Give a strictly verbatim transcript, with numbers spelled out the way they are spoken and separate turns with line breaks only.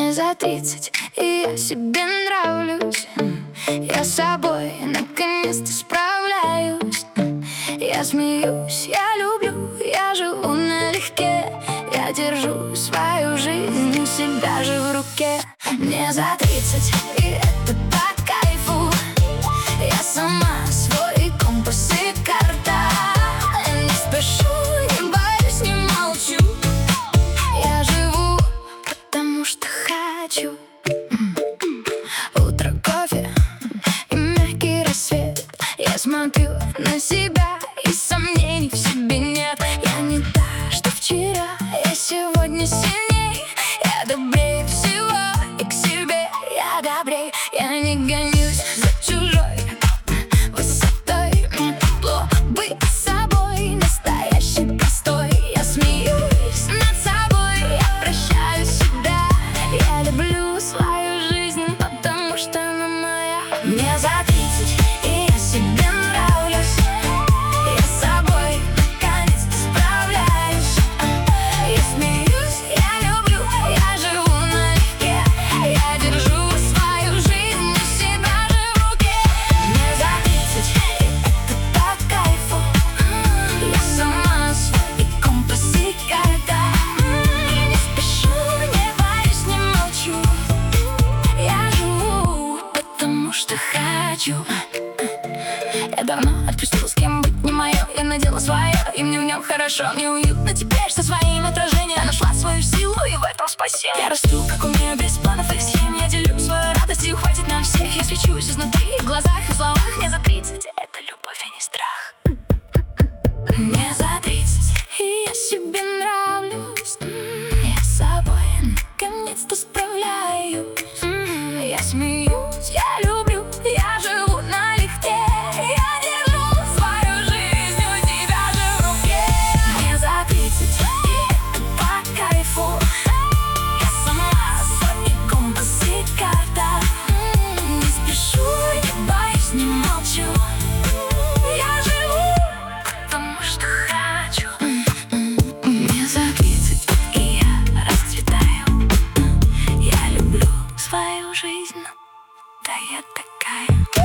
Мне за тридцать, и я себе нравлюсь. Я с собой наконец-то справляюсь. Я смеюсь, я люблю, я живу налегке. Я держу свою жизнь у себя же в руке. Мне за тридцать, и это по кайфу. Я сама свой компас и карта. Не спешу, не боюсь, не молчу. Я живу, потому что хочу. Утро, кофе и мягкий рассвет. Я смотрю на себя, и сомнений в себе нет. Я не та, что вчера, я сегодня сильней. Я добрее всего, и к себе я добрей. Я не гонюсь за чужой высотой. Мне тепло быть собой, настоящий, простой. Я смеюсь над собой, я прощаю себя. Я люблю свою жизнь, потому что она моя. Мне за тридцать, и я себе нравлюсь. Я с собой наконец-то справляюсь. Я смеюсь, я люблю, я живу налегке. Я держу свою жизнь у себя же в руке. Мне за тридцать, и это по кайфу. Я сама свой компас и карта. Не спешу, не боюсь, не молчу. Я живу, потому что хочу. Я давно отпустила, с кем быть не мое. Я надела свое, и мне в нем хорошо. Мне уютно теперь со своим отражением. Я нашла свою силу, и в этом спасение. Я расту, как умею, без планов и схем. Я делюсь своей радостью, хватит нам всех. Я свечусь изнутри, в глазах и в словах. Мне за тридцать, это любовь, а не страх. Мне за тридцать, и я себе нравлюсь. Я с собой наконец-то справляюсь. Я смеюсь, я люблю, я живу налегке. Я держу свою жизнь у себя же в руке. Мне за тридцать, и это по кайфу. Я сама свой компас и карта. Не спешу, не боюсь, не молчу. Я живу, потому что хочу. Мне за тридцать, и я расцветаю. Я люблю свою жизнь, да я такая.